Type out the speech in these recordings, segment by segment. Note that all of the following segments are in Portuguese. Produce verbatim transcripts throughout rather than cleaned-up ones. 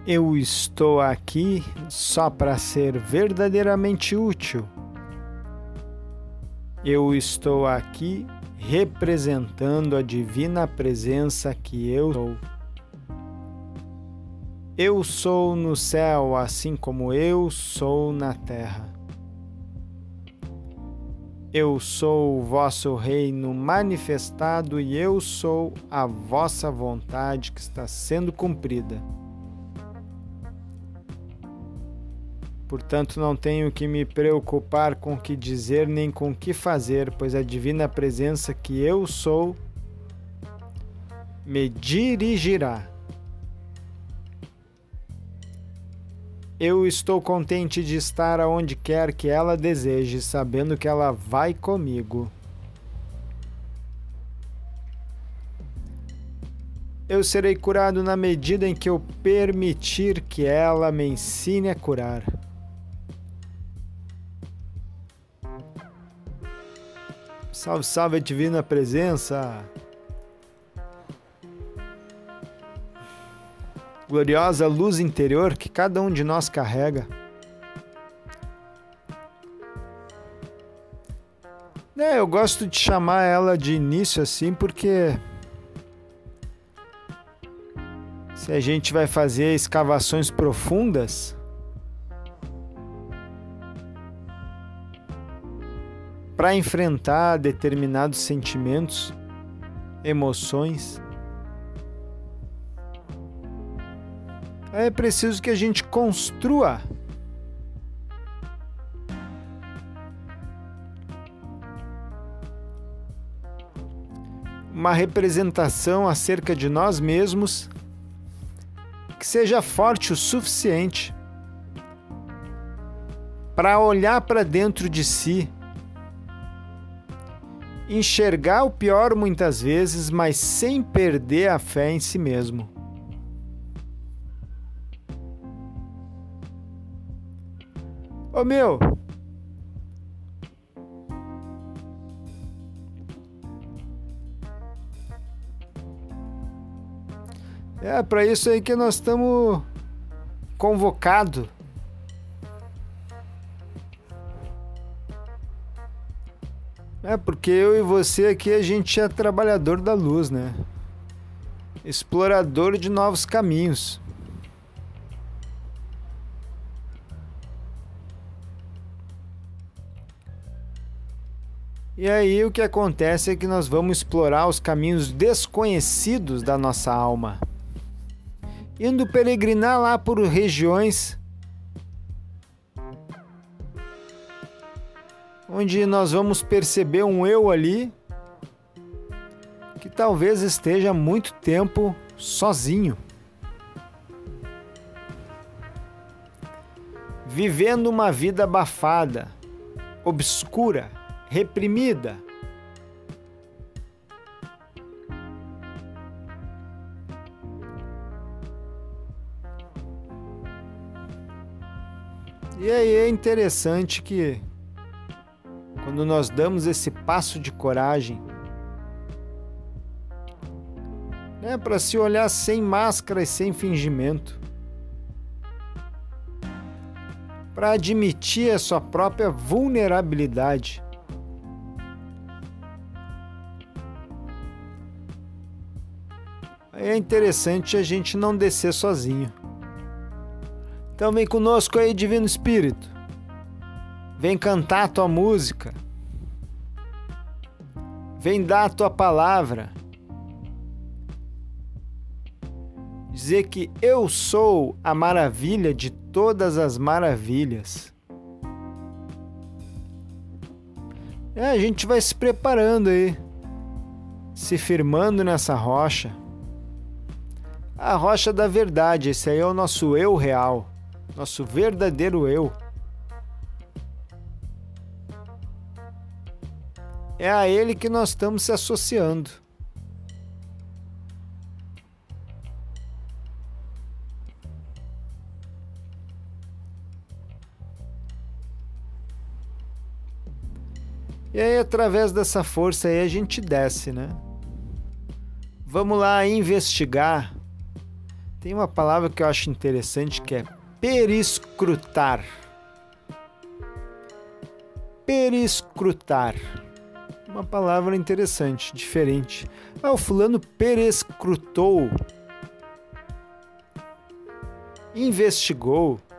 Eu estou aqui só para ser verdadeiramente útil. Eu estou aqui representando a divina presença que eu sou. Eu sou no céu, assim como eu sou na terra. Eu sou o vosso reino manifestado e eu sou a vossa vontade que está sendo cumprida. Portanto, não tenho que me preocupar com o que dizer nem com o que fazer, pois a divina presença que eu sou me dirigirá. Eu estou contente de estar aonde quer que ela deseje, sabendo que ela vai comigo. Eu serei curado na medida em que eu permitir que ela me ensine a curar. Salve, salve a divina presença! Gloriosa luz interior que cada um de nós carrega. É, eu gosto de chamar ela de início assim porque se a gente vai fazer escavações profundas, para enfrentar determinados sentimentos, emoções, é preciso que a gente construa uma representação acerca de nós mesmos que seja forte o suficiente para olhar para dentro de si, enxergar o pior muitas vezes, mas sem perder a fé em si mesmo. Ô meu, é para isso aí que nós estamos convocados. É porque eu e você aqui, a gente é trabalhador da luz, né? Explorador de novos caminhos. E aí o que acontece é que nós vamos explorar os caminhos desconhecidos da nossa alma, indo peregrinar lá por regiões onde nós vamos perceber um eu ali que talvez esteja há muito tempo sozinho, vivendo uma vida abafada, obscura, reprimida. E aí é interessante que quando nós damos esse passo de coragem, né, para se olhar sem máscara e sem fingimento, para admitir a sua própria vulnerabilidade, aí é interessante a gente não descer sozinho. Então vem conosco aí, Divino Espírito. Vem cantar a tua música. Vem dar a tua palavra. Dizer que eu sou a maravilha de todas as maravilhas. É, a gente vai se preparando aí, se firmando nessa rocha. A rocha da verdade, esse aí é o nosso eu real, nosso verdadeiro eu. É a ele que nós estamos se associando. E aí, através dessa força aí, a gente desce, né? Vamos lá investigar. Tem uma palavra que eu acho interessante que é periscrutar. Periscrutar. Uma palavra interessante, diferente. Ah, o fulano perescrutou. Investigou.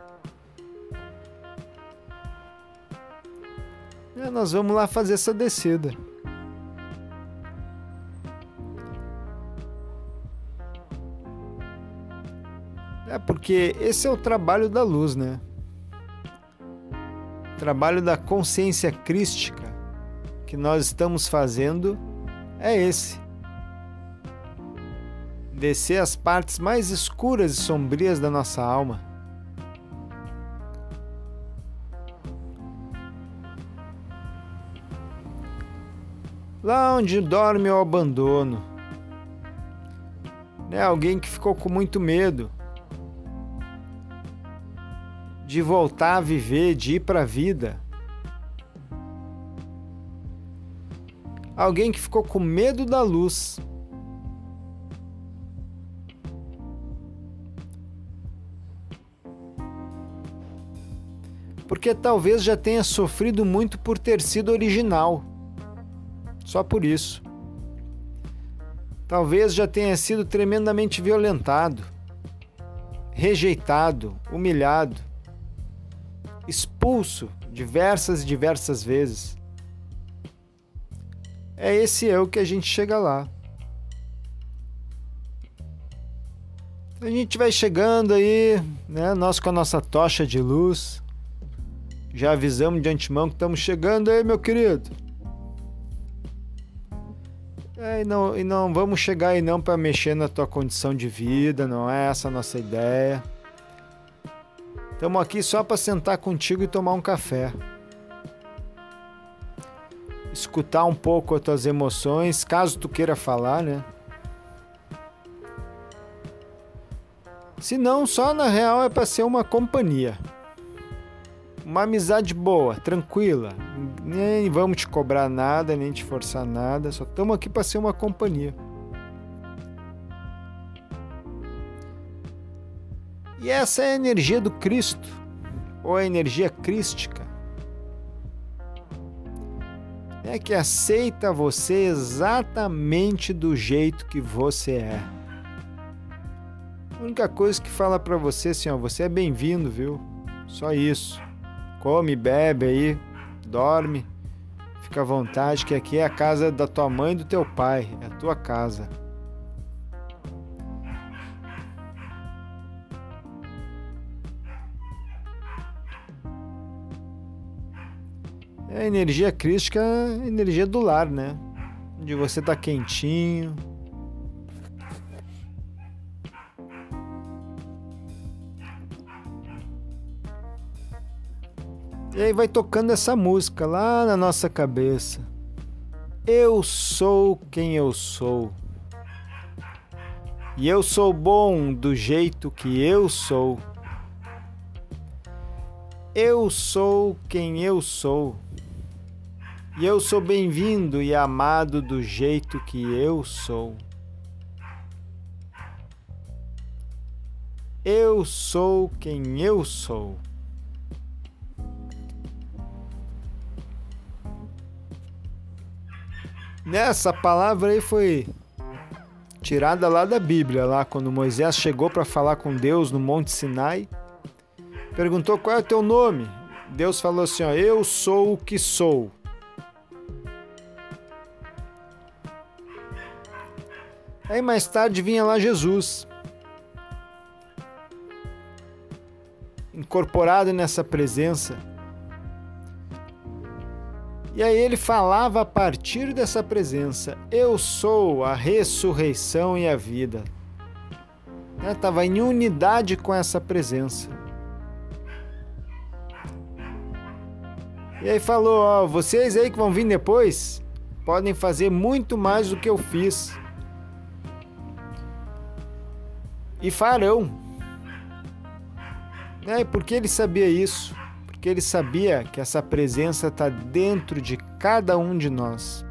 É, nós vamos lá fazer essa descida. É porque esse é o trabalho da luz, né? O trabalho da consciência crística que nós estamos fazendo é esse. Descer as partes mais escuras e sombrias da nossa alma. Lá onde dorme o abandono. Né? Alguém que ficou com muito medo de voltar a viver, de ir para a vida. Alguém que ficou com medo da luz. Porque talvez já tenha sofrido muito por ter sido original. Só por isso. Talvez já tenha sido tremendamente violentado, rejeitado, humilhado, expulso diversas e diversas vezes. É esse eu que a gente chega lá. A gente vai chegando aí, né? Nós com a nossa tocha de luz. Já avisamos de antemão que estamos chegando aí, meu querido. É, e, não, e não vamos chegar aí não para mexer na tua condição de vida, não é essa a nossa ideia. Estamos aqui só para sentar contigo e tomar um café. Escutar um pouco as tuas emoções, caso tu queira falar, né? Se não, só na real é para ser uma companhia. Uma amizade boa, tranquila. Nem vamos te cobrar nada, nem te forçar nada. Só estamos aqui para ser uma companhia. E essa é a energia do Cristo, ou a energia crística, é que aceita você exatamente do jeito que você é. A única coisa que fala para você assim, ó, você é bem-vindo, viu? Só isso. Come, bebe aí, dorme, fica à vontade, que aqui é a casa da tua mãe e do teu pai, é a tua casa. É a energia crística, a energia do lar, né? Onde você tá quentinho. E aí vai tocando essa música lá na nossa cabeça. Eu sou quem eu sou. E eu sou bom do jeito que eu sou. Eu sou quem eu sou. E eu sou bem-vindo e amado do jeito que eu sou. Eu sou quem eu sou. Nessa palavra aí foi tirada lá da Bíblia, lá quando Moisés chegou para falar com Deus no Monte Sinai. Perguntou qual é o teu nome. Deus falou assim, ó, eu sou o que sou. Aí mais tarde vinha lá Jesus, incorporado nessa presença. E aí ele falava a partir dessa presença, eu sou a ressurreição e a vida. Estava em unidade com essa presença. E aí falou, ó, vocês aí que vão vir depois, podem fazer muito mais do que eu fiz. E farão. É, porque ele sabia isso? Porque ele sabia que essa presença está dentro de cada um de nós.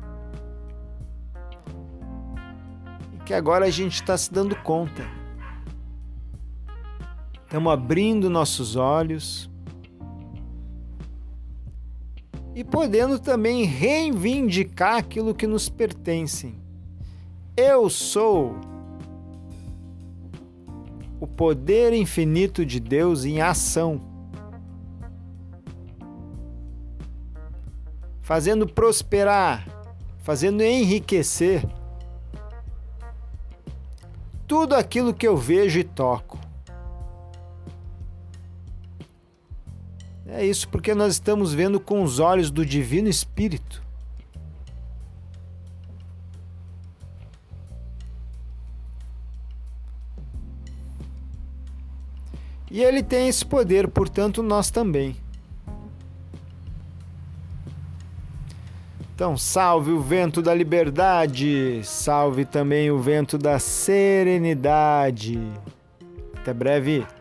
E que agora a gente está se dando conta. Estamos abrindo nossos olhos e podendo também reivindicar aquilo que nos pertence. Eu sou o poder infinito de Deus em ação, fazendo prosperar, fazendo enriquecer tudo aquilo que eu vejo e toco. É isso porque nós estamos vendo com os olhos do Divino Espírito. E ele tem esse poder, portanto, nós também. Então, salve o vento da liberdade, salve também o vento da serenidade. Até breve.